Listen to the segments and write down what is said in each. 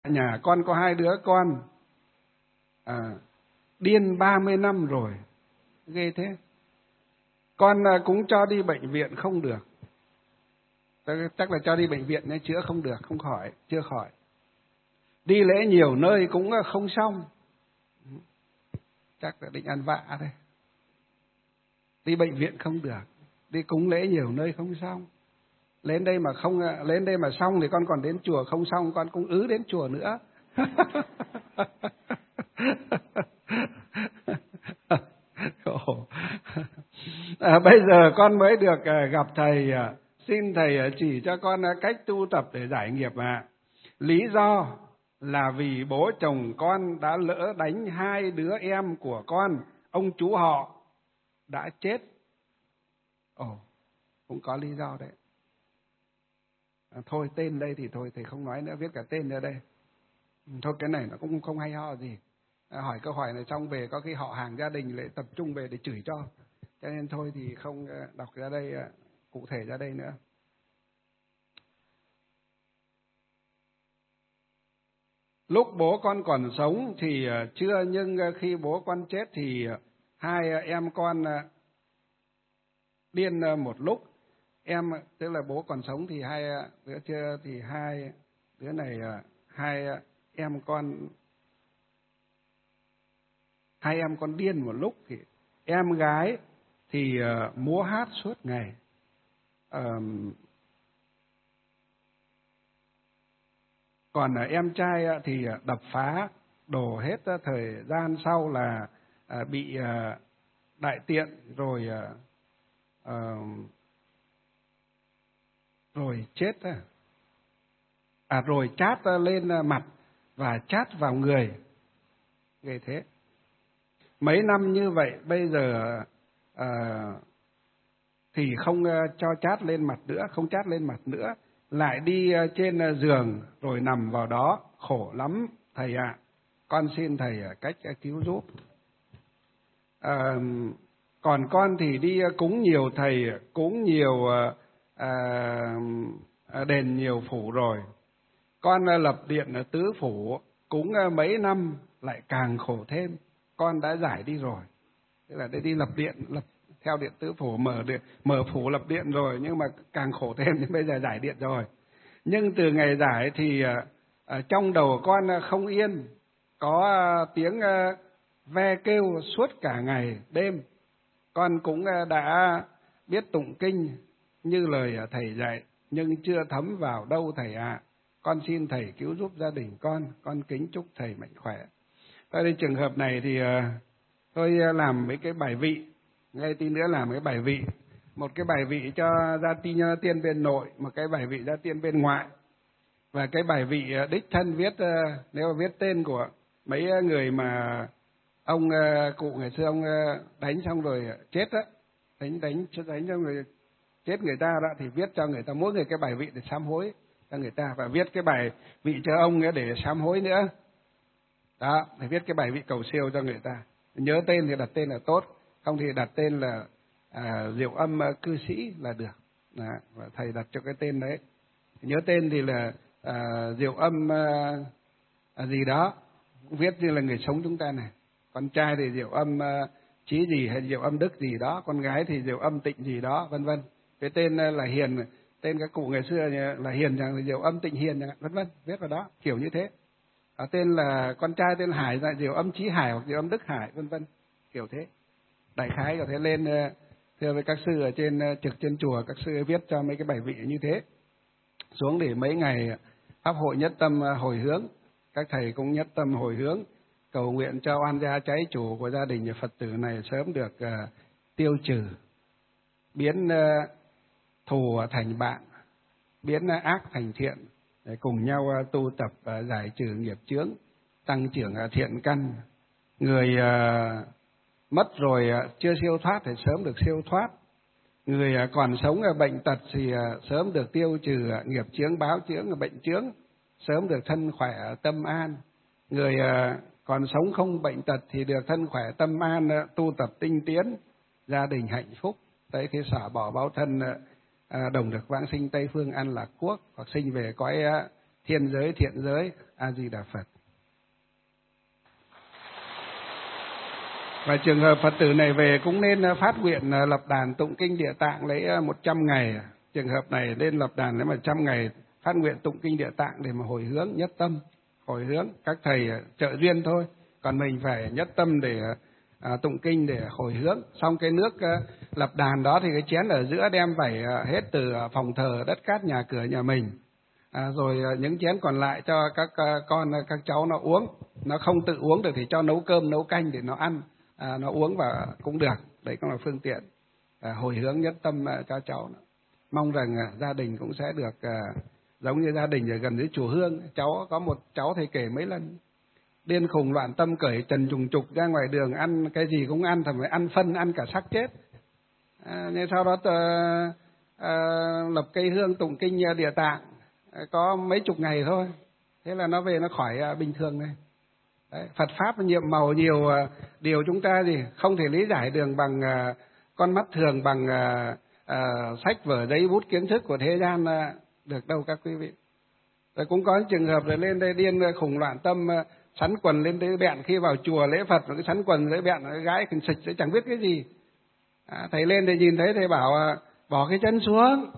nhà con có 2 đứa con, điên 30 năm rồi, ghê thế. Con cũng cho đi bệnh viện không được, chắc là cho đi bệnh viện nên chữa không được, không khỏi, chưa khỏi. Đi lễ nhiều nơi cũng không xong, chắc là định ăn vạ đây. Đi bệnh viện không được, đi cúng lễ nhiều nơi không xong. Lên đây mà xong thì con còn đến chùa không xong, con cũng đến chùa nữa. Bây giờ con mới được gặp thầy, xin thầy chỉ cho con cách tu tập để giải nghiệp ạ. Lý do là vì bố chồng con đã lỡ đánh 2 đứa em của con, ông chú họ đã chết. Cũng có lý do đấy. Thôi tên đây thì thôi thầy không nói nữa, viết cả tên ở đây. Thôi cái này nó cũng không hay ho gì. Hỏi câu hỏi này xong về có khi họ hàng gia đình lại tập trung về để chửi cho nên thôi thì không đọc ra đây, cụ thể ra đây nữa. Lúc bố con còn sống thì chưa, nhưng khi bố con chết thì 2 em con điên một lúc. Em tức là bố còn sống thì 2 đứa chưa, thì 2 đứa này 2 em con điên một lúc. Thì em gái thì múa hát suốt ngày, còn em trai thì đập phá đổ hết thời gian, sau là bị đại tiện rồi chết, rồi chát lên mặt và chát vào người, ghê thế. Mấy năm như vậy bây giờ thì không cho chát lên mặt nữa, không chát lên mặt nữa, lại đi trên giường rồi nằm vào đó, khổ lắm thầy ạ. Con xin thầy cách cứu giúp. Còn con thì đi cúng nhiều thầy, cúng nhiều đền nhiều phủ rồi. Con lập điện ở tứ phủ, cúng mấy năm lại càng khổ thêm. Con đã giải đi rồi, tức là đi lập điện, lập theo điện tứ phủ, mở phủ lập điện rồi, nhưng mà càng khổ thêm, nhưng bây giờ giải điện rồi. Nhưng từ ngày giải thì trong đầu con không yên, có tiếng ve kêu suốt cả ngày đêm. Con cũng đã biết tụng kinh như lời thầy dạy, nhưng chưa thấm vào đâu thầy ạ. Con xin thầy cứu giúp gia đình con kính chúc thầy mạnh khỏe. Ở đây trường hợp này thì tôi làm mấy cái bài vị, ngay tí nữa làm cái bài vị. Một cái bài vị cho gia tiên bên nội, một cái bài vị gia tiên bên ngoại. Và cái bài vị đích thân viết, nếu mà viết tên của mấy người mà ông cụ ngày xưa ông đánh xong rồi chết á, đánh xong rồi chết người ta đó, thì viết cho người ta mỗi người cái bài vị để sám hối cho người ta, và viết cái bài vị cho ông để sám hối nữa. Đó, phải viết cái bài vị cầu siêu cho người ta. Nhớ tên thì đặt tên là tốt, không thì đặt tên là Diệu Âm cư sĩ là được. Và thầy đặt cho cái tên đấy. Nhớ tên thì là Diệu Âm gì đó, viết như là người sống chúng ta này. Con trai thì Diệu Âm Chí gì hay Diệu Âm Đức gì đó, con gái thì Diệu Âm Tịnh gì đó, vân vân. Cái tên là Hiền, tên các cụ ngày xưa là Hiền chẳng là Diệu Âm Tịnh Hiền chẳng, vân vân, viết vào đó kiểu như thế. Tên là con trai tên là Hải là Diệu Âm Chí Hải hoặc Diệu Âm Đức Hải, vân vân, kiểu thế. Đại khái có thể lên thưa với các sư ở trên trực trên chùa, các sư viết cho mấy cái bài vị như thế xuống, để mấy ngày pháp hội nhất tâm hồi hướng, các thầy cũng nhất tâm hồi hướng, cầu nguyện cho oan gia trái chủ của gia đình Phật tử này sớm được tiêu trừ, biến thù thành bạn, biến ác thành thiện, để cùng nhau tu tập giải trừ nghiệp chướng, tăng trưởng thiện căn. Người mất rồi chưa siêu thoát thì sớm được siêu thoát. Người còn sống bệnh tật thì sớm được tiêu trừ nghiệp chướng, báo chướng, bệnh chướng, sớm được thân khỏe tâm an. Người còn sống không bệnh tật thì được thân khỏe tâm an, tu tập tinh tiến, gia đình hạnh phúc. Tới khi xả bỏ báo thân, đồng được vãng sinh Tây Phương An Lạc Quốc, hoặc sinh về cõi thiên giới, A Di Đà Phật. Và trường hợp Phật tử này về cũng nên phát nguyện lập đàn tụng kinh Địa Tạng lấy 100 ngày. Trường hợp này nên lập đàn lấy 100 ngày phát nguyện tụng kinh Địa Tạng để mà hồi hướng nhất tâm, hồi hướng. Các thầy trợ duyên thôi, còn mình phải nhất tâm để tụng kinh để hồi hướng. Xong cái nước lập đàn đó thì cái chén ở giữa đem phải hết từ phòng thờ, đất cát nhà cửa nhà mình. Rồi những chén còn lại cho các con các cháu nó uống. Nó không tự uống được thì cho nấu cơm nấu canh để nó ăn, nó uống và cũng được. Đấy cũng là phương tiện hồi hướng nhất tâm cho cháu. Mong rằng gia đình cũng sẽ được giống như gia đình ở gần dưới chùa Hương. Cháu có một cháu thầy kể mấy lần điên khùng loạn tâm, cởi trần trùng trục ra ngoài đường, ăn cái gì cũng ăn, thậm chí ăn phân, ăn cả xác chết. Nhưng sau đó lập cây hương tụng kinh Địa Tạng có mấy chục ngày thôi, thế là nó về nó khỏi bình thường này. Đấy, Phật pháp nhiệm màu nhiều điều chúng ta gì không thể lý giải được bằng con mắt thường, bằng sách vở giấy bút kiến thức của thế gian được đâu các quý vị. Rồi cũng có trường hợp rồi lên đây điên khùng loạn tâm, sắn quần lên tới bẹn, khi vào chùa lễ Phật nó cứ sắn quần tới bẹn, gái khình xịch sẽ chẳng biết cái gì. Thầy lên thì nhìn thấy thầy bảo bỏ cái chân xuống.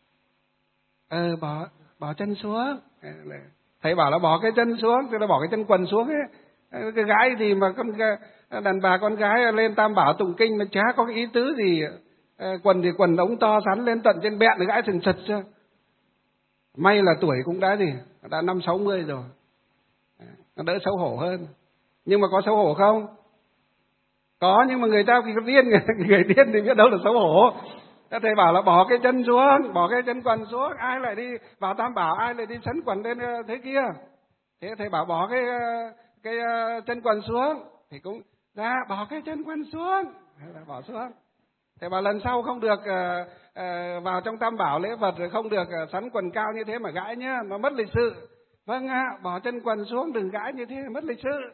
Bỏ chân xuống. Thầy bảo là bỏ cái chân xuống, tức là bỏ cái chân quần xuống ấy. Cái gái gì mà đàn bà con gái lên Tam Bảo tụng kinh mà chả có cái ý tứ gì. Quần thì quần ống to sắn lên tận trên bẹn, gái sừng sật chưa. May là tuổi cũng đã 50-60 rồi, nó đỡ xấu hổ hơn. Nhưng mà có xấu hổ không? Có, nhưng mà người ta khi điên, người điên thì biết đâu là xấu hổ. Thầy bảo là bỏ cái chân xuống, bỏ cái chân quần xuống, ai lại đi vào Tam Bảo, ai lại đi sắn quần lên thế kia. Thế thầy bảo bỏ cái chân quần xuống, thì cũng ra bỏ cái chân quần xuống, bỏ xuống. Thầy bảo lần sau không được vào trong Tam Bảo lễ Phật rồi không được sắn quần cao như thế mà gãi nhá, nó mất lịch sự. Vâng ạ, bỏ chân quần xuống, đừng gãi như thế, mất lịch sự.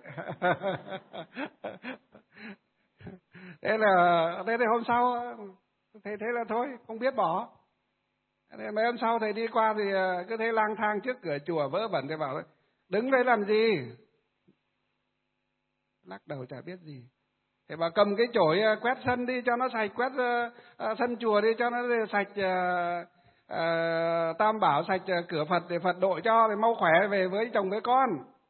Thế là hôm sau thầy thế là thôi, không biết bỏ. Mấy hôm sau thầy đi qua thì cứ thấy lang thang trước cửa chùa vớ vẩn, thầy bảo đứng đây làm gì? Lắc đầu chả biết gì. Thầy bảo cầm cái chổi quét sân đi cho nó sạch, quét sân chùa đi cho nó sạch, Tam Bảo sạch, cửa Phật để Phật độ cho, thì mau khỏe về với chồng với con.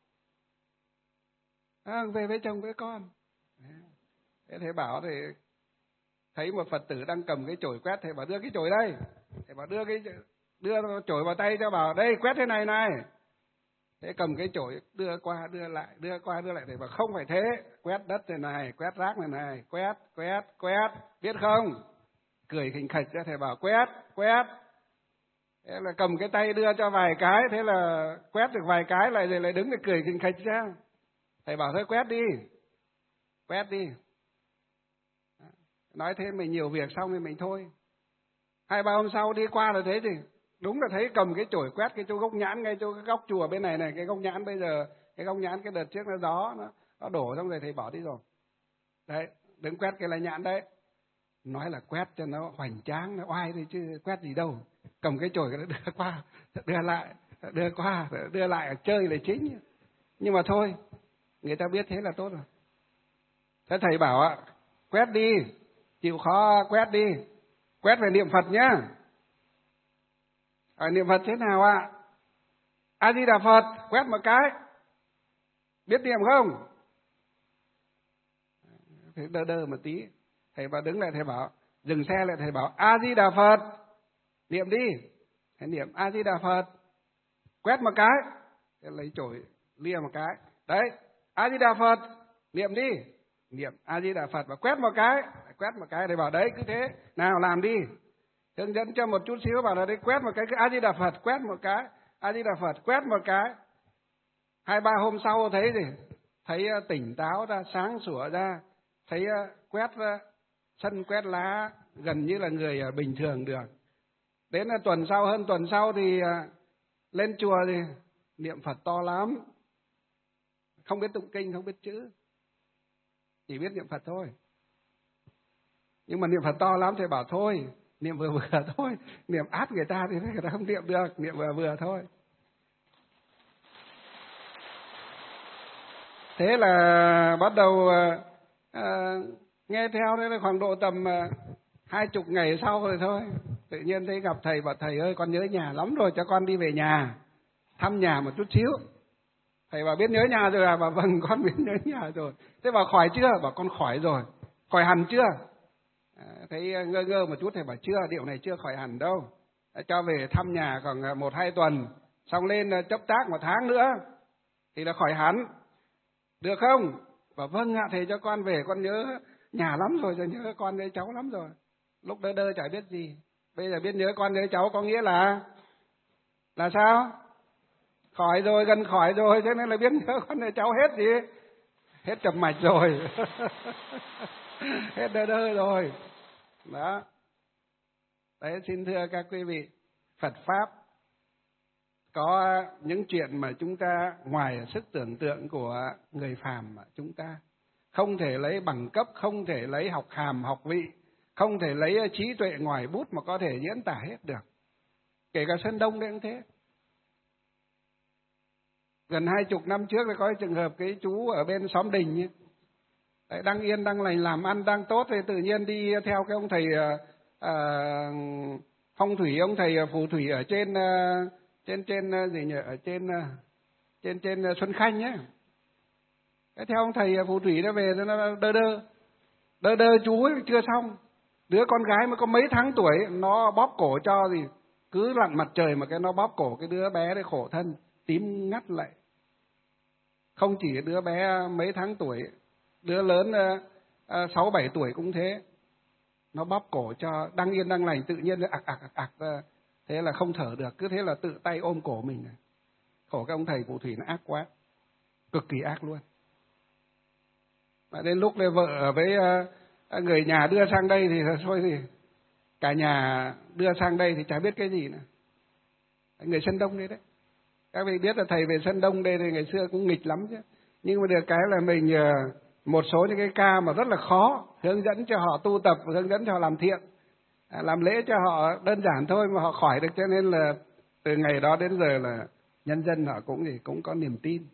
Về với chồng với con. Thế thầy bảo thì thấy một Phật tử đang cầm cái chổi quét, thầy bảo đưa cái chổi đây. Thầy bảo đưa chổi vào tay cho, bảo đây quét thế này này. Thế cầm cái chổi đưa qua đưa lại, thầy bảo không phải thế, quét đất thế này, quét rác này, quét, biết không? Cười khỉnh khạch ra, thầy bảo quét. Thế là cầm cái tay đưa cho vài cái, thế là quét được vài cái lại đứng để cười khỉnh khạch ra. Thầy bảo thôi quét đi. Nói thế mình nhiều việc xong thì mình thôi. 2-3 hôm sau đi qua rồi thấy thì đúng là thấy cầm cái chổi quét cái chỗ gốc nhãn, ngay chỗ cái góc chùa bên này, cái gốc nhãn bây giờ, cái gốc nhãn cái đợt trước nó gió nó đổ xong rồi thầy bỏ đi rồi. Đấy, đứng quét cái lá nhãn đấy. Nói là quét cho nó hoành tráng, nó oai thôi chứ quét gì đâu. Cầm cái chổi cái đưa qua, đưa lại chơi là chính. Nhưng mà thôi, người ta biết thế là tốt rồi. Thế thầy bảo quét đi, chịu khó quét đi. Quét về niệm Phật nhá. Niệm Phật thế nào ạ? A Di Đà Phật, quét một cái. Biết niệm không? Thế đơ một tí. Thầy bảo đứng lại, thầy bảo dừng xe lại, thầy bảo A Di Đà Phật, niệm đi. Thầy niệm A Di Đà Phật, quét một cái. Thầy lấy chổi lia một cái. Đấy, A Di Đà Phật, niệm đi. Niệm A Di Đà Phật và quét một cái. Thầy bảo đấy cứ thế, nào làm đi. Hướng dẫn cho một chút xíu, bảo là đấy quét một cái, cứ A Di Đà Phật, quét một cái, A Di Đà Phật, quét một cái. 2-3 hôm sau thấy gì? Thấy tỉnh táo ra, sáng sủa ra, thấy quét sân quét lá gần như là người bình thường được. Đến hơn tuần sau thì lên chùa thì niệm Phật to lắm. Không biết tụng kinh, không biết chữ, chỉ biết niệm Phật thôi. Nhưng mà niệm Phật to lắm thì bảo thôi, niệm vừa thôi, niệm át người ta thì người ta không niệm được, niệm vừa thôi. Thế là bắt đầu nghe theo, đấy là khoảng độ tầm 20 ngày sau rồi thôi. Tự nhiên thấy gặp thầy, bảo thầy ơi con nhớ nhà lắm rồi, cho con đi về nhà thăm nhà một chút xíu. Thầy bảo biết nhớ nhà rồi à? Bảo vâng con biết nhớ nhà rồi. Thế bảo khỏi chưa? Bảo con khỏi rồi. Khỏi hẳn chưa? Thấy ngơ ngơ một chút, thầy bảo chưa, điệu này chưa khỏi hẳn đâu. Cho về thăm nhà khoảng 1-2 tuần, xong lên chấp tác 1 tháng nữa thì là khỏi hẳn. Được không? Bảo vâng ạ thầy, cho con về, con nhớ nhà lắm rồi, cho nhớ con nhớ cháu lắm rồi. Lúc đơ đơ chả biết gì. Bây giờ biết nhớ con nhớ cháu có nghĩa là sao? Khỏi rồi, gần khỏi rồi, cho nên là biết nhớ con nhớ cháu hết gì? Hết trầm mạch rồi. Hết đơ đơ rồi. Đó. Đấy, xin thưa các quý vị, Phật Pháp có những chuyện mà chúng ta ngoài sức tưởng tượng của người phàm, mà chúng ta không thể lấy bằng cấp, không thể lấy học hàm, học vị, không thể lấy trí tuệ ngoài bút mà có thể diễn tả hết được. Kể cả Sơn Đông đấy cũng thế. Gần 20 năm trước thì có trường hợp cái chú ở bên xóm Đình ấy, đấy, đang yên đang lành làm ăn đang tốt, thì tự nhiên đi theo cái ông thầy phong thủy, ông thầy phù thủy ở trên gì nhỉ, ở trên Xuân Khanh ấy. Cái theo ông thầy phù thủy nó về nó đơ đơ chú ấy chưa xong, đứa con gái mới có mấy tháng tuổi nó bóp cổ cho, gì cứ lặn mặt trời mà cái nó bóp cổ cái đứa bé đấy khổ thân tím ngắt lại. Không chỉ đứa bé mấy tháng tuổi, đứa lớn 6-7 tuổi cũng thế, nó bóp cổ cho, đang yên đang lành tự nhiên ạc ra, thế là không thở được, cứ thế là tự tay ôm cổ mình. Khổ cái ông thầy phù thủy nó ác quá, cực kỳ ác luôn. Mà đến lúc vợ với người nhà đưa sang đây thì thôi, thì cả nhà đưa sang đây thì chả biết cái gì nữa. Người Sơn Đông đấy. Các vị biết là thầy về Sơn Đông đây thì ngày xưa cũng nghịch lắm chứ. Nhưng mà được cái là mình một số những cái ca mà rất là khó, hướng dẫn cho họ tu tập, hướng dẫn cho họ làm thiện, làm lễ cho họ đơn giản thôi mà họ khỏi được, cho nên là từ ngày đó đến giờ là nhân dân họ cũng có niềm tin.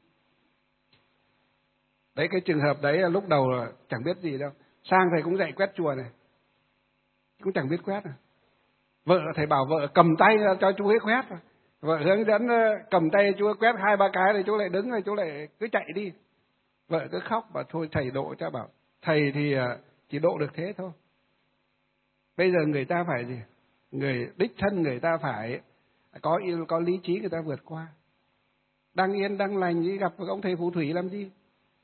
Đấy, cái trường hợp đấy lúc đầu là chẳng biết gì đâu. Sang thầy cũng dạy quét chùa này, cũng chẳng biết quét. Vợ thầy bảo vợ cầm tay cho chú ấy quét, vợ hướng dẫn cầm tay chú ấy quét 2-3 cái thì chú lại đứng rồi chú lại cứ chạy đi. Vợ cứ khóc bảo thôi thầy độ cho, bảo thầy thì chỉ độ được thế thôi. Bây giờ người ta phải gì? Người đích thân người ta phải có lý trí, người ta vượt qua. Đang yên đang lành đi gặp ông thầy phù thủy làm gì?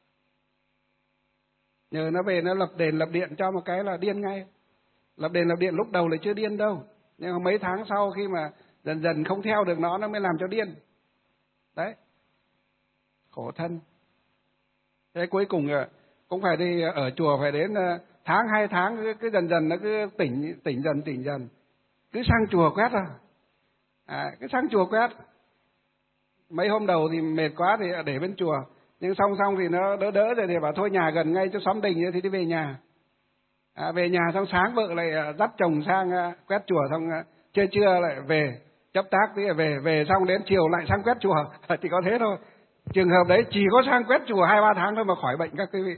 Nhờ nó về nó lập đền lập điện cho một cái là điên ngay. Lập đền lập điện lúc đầu là chưa điên đâu, nhưng mà mấy tháng sau khi mà dần dần không theo được nó mới làm cho điên. Đấy, khổ thân. Thế cuối cùng cũng phải đi ở chùa, phải đến tháng 2 tháng cứ dần dần nó cứ tỉnh dần, cứ sang chùa quét thôi. Cứ sang chùa quét. Mấy hôm đầu thì mệt quá thì để bên chùa, nhưng xong thì nó đỡ rồi thì bảo thôi nhà gần ngay chỗ xóm Đình thì đi về nhà. Về nhà xong sáng vợ lại dắt chồng sang quét chùa, xong trưa lại về chấp tác, tí về xong đến chiều lại sang quét chùa. Chỉ có thế thôi. Trường hợp đấy chỉ có sang quét chùa 2-3 tháng thôi mà khỏi bệnh các quý vị.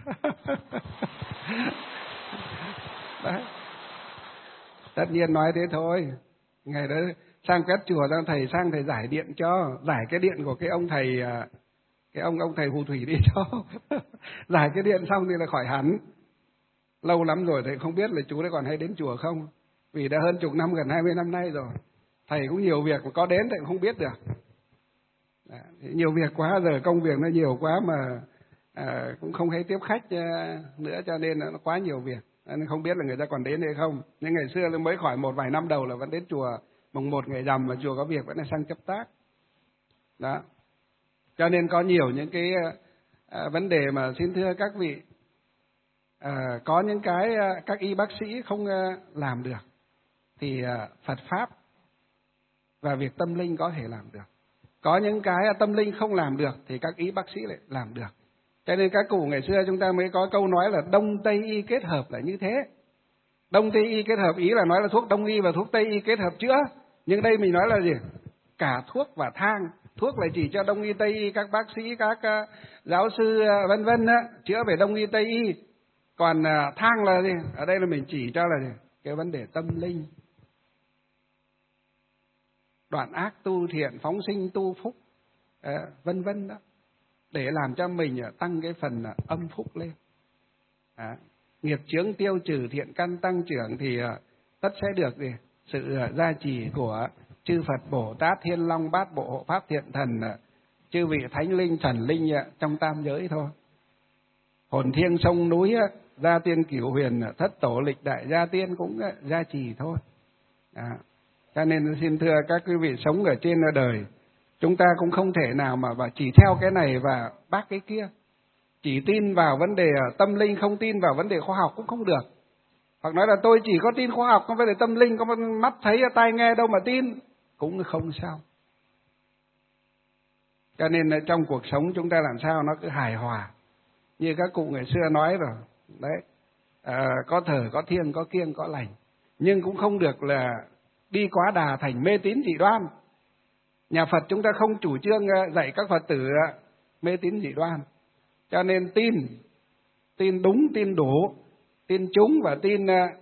Đấy. Tất nhiên nói thế thôi. Ngày đó sang quét chùa sang thầy giải điện cho, giải cái điện của cái ông thầy, cái ông thầy phù thủy đi cho. Giải cái điện xong thì là khỏi hẳn. Lâu lắm rồi thầy không biết là chú đấy còn hay đến chùa không, vì đã hơn chục năm, gần 20 năm nay rồi. Thầy cũng nhiều việc, có đến thầy cũng không biết được. Nhiều việc quá, giờ công việc nó nhiều quá mà cũng không hay tiếp khách nữa, cho nên nó quá nhiều việc, nên không biết là người ta còn đến hay không. Nhưng ngày xưa mới khỏi một vài năm đầu là vẫn đến chùa mùng 1 ngày rằm, mà chùa có việc vẫn là sang chấp tác. Đó, cho nên có nhiều những cái vấn đề mà xin thưa các vị, có những cái các y bác sĩ không làm được thì Phật Pháp và việc tâm linh có thể làm được. Có những cái tâm linh không làm được thì các y bác sĩ lại làm được. Cho nên các cụ ngày xưa chúng ta mới có câu nói là Đông Tây y kết hợp là như thế. Đông Tây y kết hợp ý là nói là thuốc Đông y và thuốc Tây y kết hợp chữa. Nhưng đây mình nói là gì? Cả thuốc và thang thuốc lại chỉ cho đông y tây y, các bác sĩ, các giáo sư vân vân á, chữa về đông y tây y. Còn thang là gì? Ở đây là mình chỉ cho là gì? Cái vấn đề tâm linh. Đoạn ác tu thiện, phóng sinh tu phúc, vân vân đó, để làm cho mình tăng cái phần âm phúc lên. Nghiệp chướng tiêu trừ, thiện căn tăng trưởng thì tất sẽ được gì? Sự gia trì của chư Phật Bồ Tát, Thiên Long Bát Bộ Hộ Pháp Thiện Thần, chư vị thánh linh thần linh trong tam giới thôi. Hồn thiêng sông núi, gia tiên cửu huyền, thất tổ lịch đại gia tiên cũng gia trì thôi. Cho nên xin thưa các quý vị, sống ở trên đời, chúng ta cũng không thể nào mà chỉ theo cái này và bác cái kia. Chỉ tin vào vấn đề tâm linh, không tin vào vấn đề khoa học cũng không được. Hoặc nói là tôi chỉ có tin khoa học, không vấn đề tâm linh, có mắt thấy tai nghe đâu mà tin, cũng không sao. Cho nên trong cuộc sống chúng ta làm sao nó cứ hài hòa. Như các cụ ngày xưa nói rồi, đấy, có thờ, có thiêng, có kiêng, có lành. Nhưng cũng không được là đi quá đà thành mê tín dị đoan. Nhà Phật chúng ta không chủ trương dạy các Phật tử mê tín dị đoan. Cho nên tin đúng, tin đủ, tin trúng và tin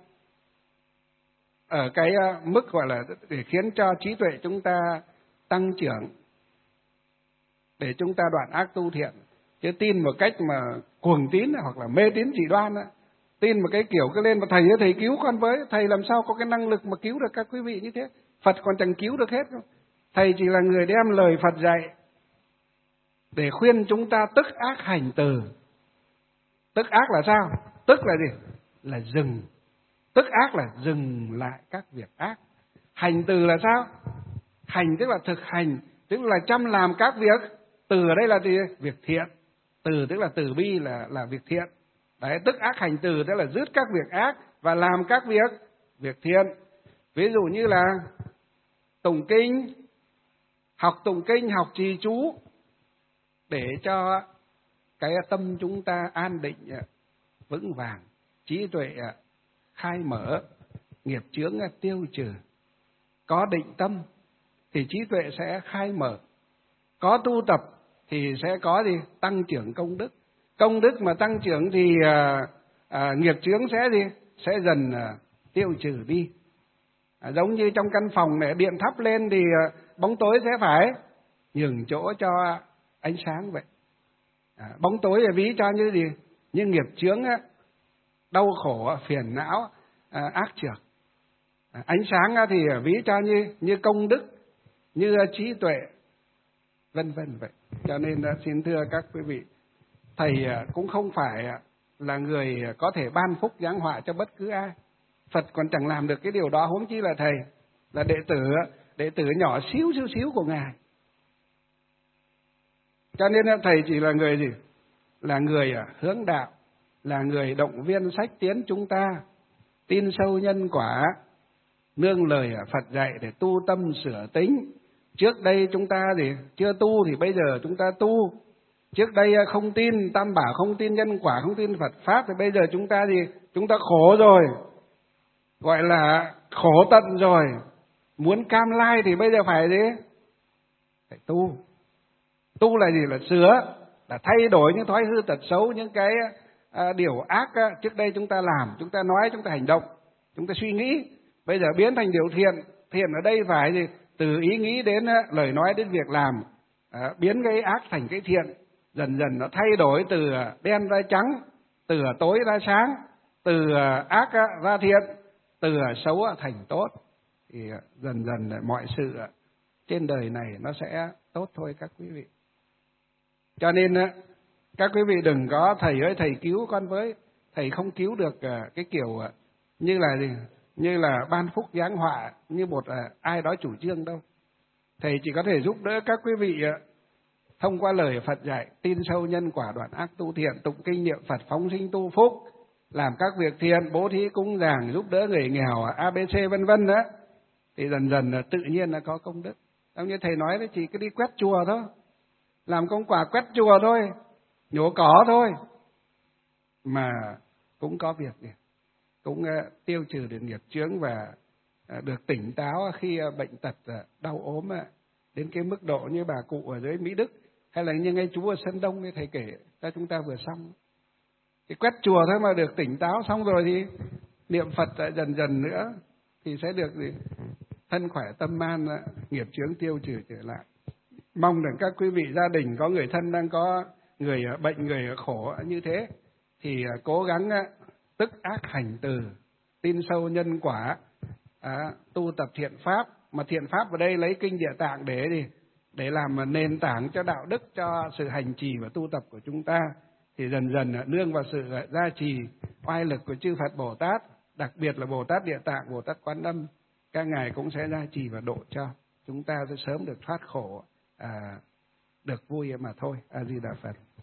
ở cái mức gọi là để khiến cho trí tuệ chúng ta tăng trưởng, để chúng ta đoạn ác tu thiện. Chứ tin một cách mà cuồng tín hoặc là mê tín dị đoan, tin một cái kiểu cứ lên mà thầy cứu con với, thầy làm sao có cái năng lực mà cứu được các quý vị như thế? Phật còn chẳng cứu được hết. Thầy chỉ là người đem lời Phật dạy để khuyên chúng ta tức ác hành từ. Tức ác là sao? Tức là gì? Là dừng. Tức ác là dừng lại các việc ác. Hành từ là sao? Hành tức là thực hành, tức là chăm làm các việc. Từ ở đây là gì? Việc thiện. Từ tức là từ bi là việc thiện. Đấy, tức ác hành từ tức là dứt các việc ác và làm các việc thiện. Ví dụ như là tụng kinh, học tụng kinh, học trì chú, để cho cái tâm chúng ta an định, vững vàng, trí tuệ khai mở, nghiệp chướng tiêu trừ. Có định tâm thì trí tuệ sẽ khai mở. Có tu tập thì sẽ có gì? Tăng trưởng công đức. Công đức mà tăng trưởng thì nghiệp chướng sẽ gì? Sẽ dần tiêu trừ đi. Giống như trong căn phòng này, điện thắp lên thì bóng tối sẽ phải nhường chỗ cho ánh sáng vậy. Bóng tối là ví cho như gì? Như nghiệp chướng, đau khổ, phiền não, ác trược. Ánh sáng thì ví cho như công đức, như trí tuệ, vân vân vậy. Cho nên xin thưa các quý vị, thầy cũng không phải là người có thể ban phúc giáng họa cho bất cứ ai. Phật còn chẳng làm được cái điều đó, huống chi là thầy là đệ tử nhỏ xíu của Ngài. Cho nên thầy chỉ là người gì? Là người hướng đạo, là người động viên sách tiến chúng ta tin sâu nhân quả, nương lời Phật dạy để tu tâm sửa tính. Trước đây chúng ta thì chưa tu thì bây giờ chúng ta tu. Trước đây không tin Tam Bảo, không tin nhân quả, không tin Phật Pháp thì bây giờ chúng ta thì chúng ta khổ rồi. Gọi là khổ tận rồi. Muốn cam lai thì bây giờ phải gì? Phải tu. Tu là gì? Là sửa, là thay đổi những thói hư tật xấu, những cái điều ác trước đây chúng ta làm, chúng ta nói, chúng ta hành động, chúng ta suy nghĩ. Bây giờ biến thành điều thiện. Thiện ở đây phải gì? Từ ý nghĩ đến lời nói đến việc làm, biến cái ác thành cái thiện. Dần dần nó thay đổi từ đen ra trắng, từ tối ra sáng, từ ác ra thiện, từ xấu thành tốt. Thì dần dần mọi sự trên đời này nó sẽ tốt thôi các quý vị. Cho nên các quý vị đừng có thầy ơi thầy cứu con với. Thầy không cứu được cái kiểu như là gì? Như là ban phúc giáng họa, như một ai đó chủ trương đâu. Thầy chỉ có thể giúp đỡ các quý vị thông qua lời Phật dạy, tin sâu nhân quả, đoạn ác tu thiện, tụng kinh niệm Phật, phóng sinh tu phúc, làm các việc thiện, bố thí cúng dường, giúp đỡ người nghèo, ABC vân vân đó, thì dần dần tự nhiên là có công đức. Giống như thầy nói đấy, chỉ cứ đi quét chùa thôi, làm công quả quét chùa thôi, nhổ cỏ thôi, mà cũng có việc gì, cũng tiêu trừ được nghiệp chướng và được tỉnh táo khi bệnh tật đau ốm đến cái mức độ như bà cụ ở dưới Mỹ Đức, hay là như ngay chú ở Sơn Đông ấy, thầy kể cho chúng ta vừa xong. Cái quét chùa thôi mà được tỉnh táo, xong rồi thì niệm Phật lại dần dần nữa thì sẽ được gì? Thân khỏe tâm an, nghiệp chướng tiêu trừ trở lại. Mong rằng các quý vị gia đình có người thân đang có người bệnh, người khổ như thế thì cố gắng tức ác hành từ, tin sâu nhân quả, tu tập thiện pháp. Mà thiện pháp ở đây lấy kinh Địa Tạng để làm nền tảng cho đạo đức, cho sự hành trì và tu tập của chúng ta. Thì dần dần nương vào sự gia trì oai lực của chư Phật Bồ Tát, đặc biệt là Bồ Tát Địa Tạng, Bồ Tát Quán Âm, các ngài cũng sẽ gia trì và độ cho chúng ta sẽ sớm được thoát khổ, được vui mà thôi. A Di Đà Phật.